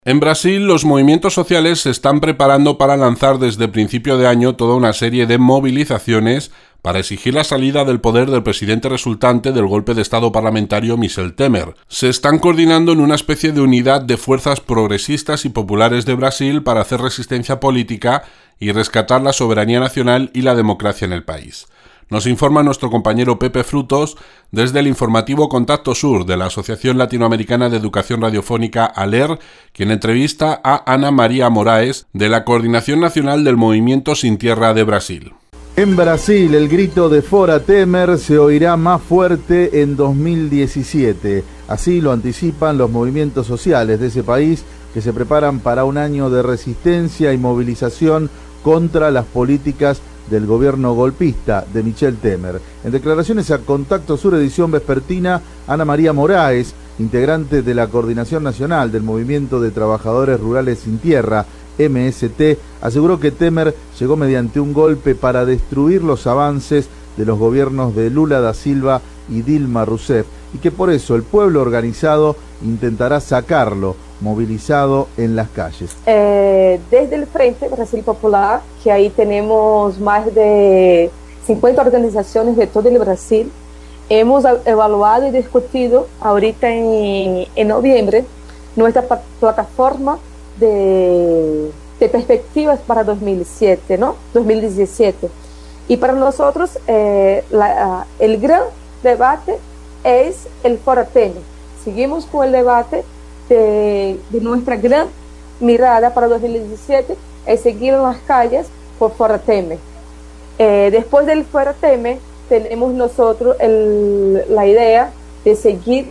En Brasil, los movimientos sociales se están preparando para lanzar desde principio de año toda una serie de movilizaciones para exigir la salida del poder del presidente resultante del golpe de Estado parlamentario Michel Temer. Se están coordinando en una especie de unidad de fuerzas progresistas y populares de Brasil para hacer resistencia política y rescatar la soberanía nacional y la democracia en el país. Nos informa nuestro compañero Pepe Frutos desde el informativo Contacto Sur de la Asociación Latinoamericana de Educación Radiofónica ALER, quien entrevista a Ana María Moraes de la Coordinación Nacional del Movimiento Sin Tierra de Brasil. En Brasil, el grito de Fora Temer se oirá más fuerte en 2017. Así lo anticipan los movimientos sociales de ese país, que se preparan para un año de resistencia y movilización contra las políticas del gobierno golpista de Michel Temer. En declaraciones a Contacto Sur, edición vespertina, Ana María Moraes, integrante de la Coordinación Nacional del Movimiento de Trabajadores Rurales Sin Tierra, MST, aseguró que Temer llegó mediante un golpe para destruir los avances de los gobiernos de Lula da Silva y Dilma Rousseff, y que por eso el pueblo organizado intentará sacarlo, movilizado en las calles. Desde el Frente Brasil Popular, que ahí tenemos más de 50 organizaciones de todo el Brasil, hemos evaluado y discutido ahorita en noviembre nuestra plataforma de perspectivas para 2017, ¿no? 2017. Y para nosotros el gran debate es el Fora Temer. Seguimos con el debate de nuestra gran mirada para 2017, es seguir en las calles por Fora Temer. Después del Fora Temer tenemos nosotros la idea de seguir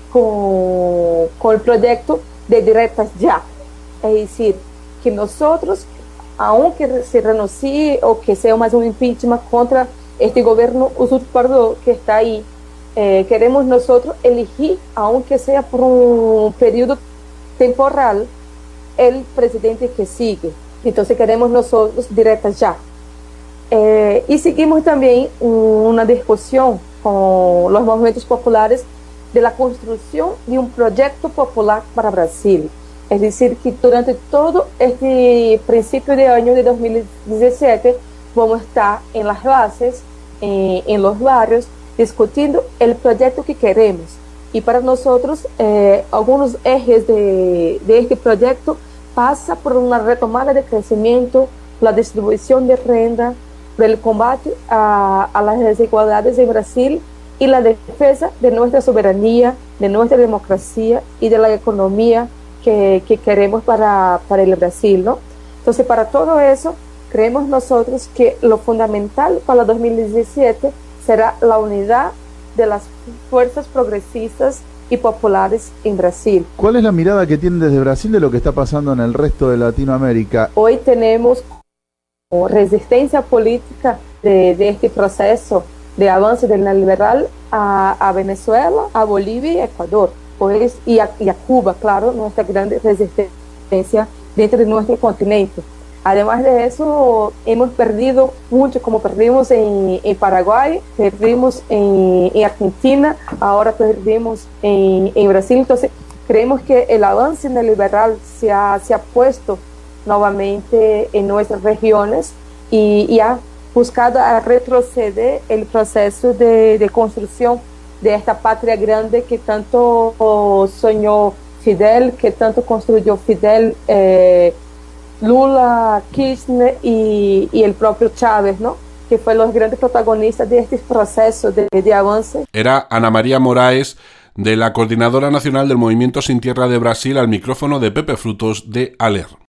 con el proyecto de Diretas Ya. Es decir, que nosotros, aunque se renuncie o que sea más un impeachment contra este gobierno usurpador que está ahí, queremos nosotros elegir, aunque sea por un periodo temporal, el presidente que sigue. Entonces queremos nosotros Diretas Ya. Y seguimos también una discusión con los movimientos populares de la construcción de un proyecto popular para Brasil. Es decir, que durante todo este principio de año de 2017 vamos a estar en las bases, en los barrios, discutiendo el proyecto que queremos. Y para nosotros, algunos ejes de este proyecto pasa por una retomada de crecimiento, la distribución de renta, el combate a las desigualdades en Brasil y la defensa de nuestra soberanía, de nuestra democracia y de la economía que queremos para el Brasil, ¿no? Entonces, para todo eso, creemos nosotros que lo fundamental para 2017 será la unidad de las fuerzas progresistas y populares en Brasil. ¿Cuál es la mirada que tienen desde Brasil de lo que está pasando en el resto de Latinoamérica? Hoy tenemos resistencia política de este proceso de avance del neoliberal a Venezuela, a Bolivia y a Ecuador. Pues, y a Cuba, claro, nuestra gran resistencia dentro de nuestro continente. Además de eso, hemos perdido mucho, como perdimos en Paraguay, perdimos en Argentina, ahora perdimos en Brasil. Entonces, creemos que el avance neoliberal se ha puesto nuevamente en nuestras regiones y ha buscado a retroceder el proceso de construcción de esta patria grande que tanto soñó Fidel, que tanto construyó Fidel, Lula, Kirchner y el propio Chávez, ¿no? Que fue los grandes protagonistas de este proceso de avance. Era Ana María Moraes, de la Coordinadora Nacional del Movimiento Sin Tierra de Brasil, al micrófono de Pepe Frutos de ALER.